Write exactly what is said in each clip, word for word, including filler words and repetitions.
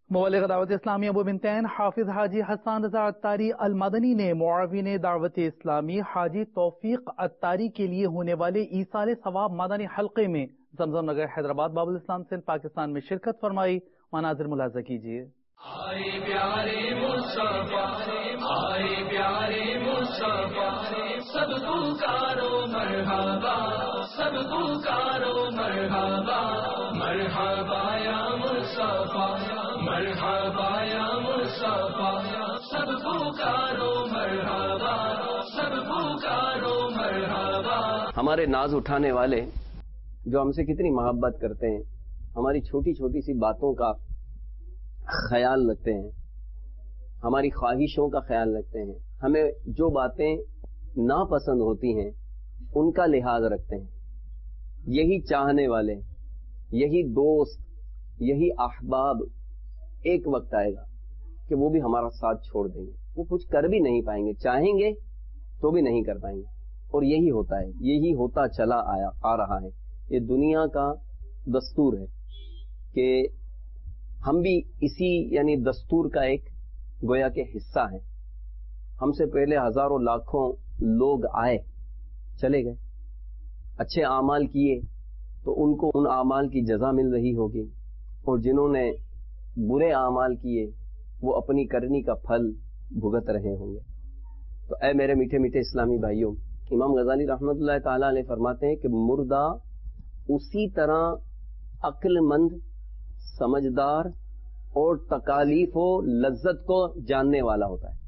مبلغ دعوت اسلامی ابو بنتین حافظ حاجی حسان رضا عطاری المدنی نے معاون دعوت اسلامی حاجی توفیق عطاری کے لیے ہونے والے ایصال ثواب مدنی حلقے میں زمزم نگر حیدرآباد باب الاسلام سندھ پاکستان میں شرکت فرمائی. مناظر ملاحظہ کیجیے. آئے پیارے مصطفیٰ، آئے پیارے مصطفیٰ، سب پکارو مرحبا، سب پکارو مرحبا، مرحبا یا مصطفیٰ، مرحبا یا مصطفیٰ، سب پکارو مرحبا، سب پکارو مرحبا. ہمارے ناز اٹھانے والے جو ہم سے کتنی محبت کرتے ہیں، ہماری چھوٹی چھوٹی سی باتوں کا خیال رکھتے ہیں، ہماری خواہشوں کا خیال رکھتے ہیں، ہمیں جو باتیں ناپسند ہوتی ہیں ان کا لحاظ رکھتے ہیں، یہی چاہنے والے، یہی دوست، یہی احباب ایک وقت آئے گا کہ وہ بھی ہمارا ساتھ چھوڑ دیں گے، وہ کچھ کر بھی نہیں پائیں گے، چاہیں گے تو بھی نہیں کر پائیں گے. اور یہی ہوتا ہے، یہی ہوتا چلا آیا آ رہا ہے. یہ دنیا کا دستور ہے کہ ہم بھی اسی یعنی دستور کا ایک گویا کے حصہ ہیں. ہم سے پہلے ہزاروں لاکھوں لوگ آئے، چلے گئے، اچھے اعمال کیے تو ان کو ان اعمال کی جزا مل رہی ہوگی، اور جنہوں نے برے اعمال کیے وہ اپنی کرنی کا پھل بھگت رہے ہوں گے. تو اے میرے میٹھے میٹھے اسلامی بھائیوں، امام غزالی رحمۃ اللہ تعالی علیہ فرماتے ہیں کہ مردہ اسی طرح عقل مند، سمجھدار اور تکالیف و لذت کو جاننے والا ہوتا ہے،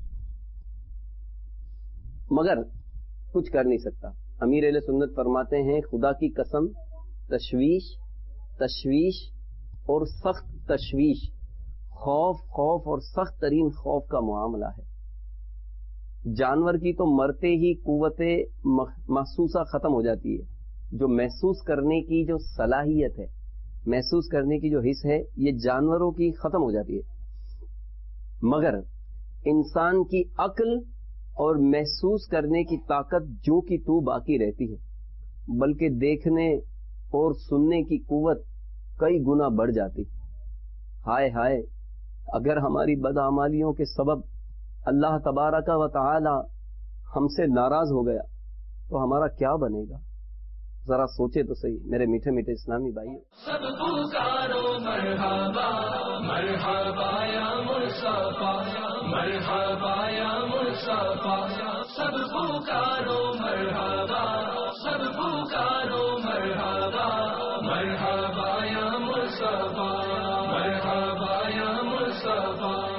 مگر کچھ کر نہیں سکتا. امیر اہل سنت فرماتے ہیں خدا کی قسم، تشویش تشویش اور سخت تشویش، خوف خوف اور سخت ترین خوف کا معاملہ ہے. جانور کی تو مرتے ہی قوت محسوسہ ختم ہو جاتی ہے، جو محسوس کرنے کی جو صلاحیت ہے، محسوس کرنے کی جو حص ہے، یہ جانوروں کی ختم ہو جاتی ہے. مگر انسان کی عقل اور محسوس کرنے کی طاقت جو کی تو باقی رہتی ہے، بلکہ دیکھنے اور سننے کی قوت کئی گنا بڑھ جاتی. ہائے ہائے، اگر ہماری بدعمالیوں کے سبب اللہ تبارک و تعالی ہم سے ناراض ہو گیا تو ہمارا کیا بنے گا؟ ذرا سوچے تو صحیح میرے میٹھے میٹھے اسلامی بھائیوں. سب پکارو مرحبا، مرحبا یا مصطفیٰ، مرحبا یا مصطفیٰ، سب پکارو مرحبا، سب پکارو مرحبا، مرحبا یا مصطفیٰ، مرحبا یا مصطفیٰ.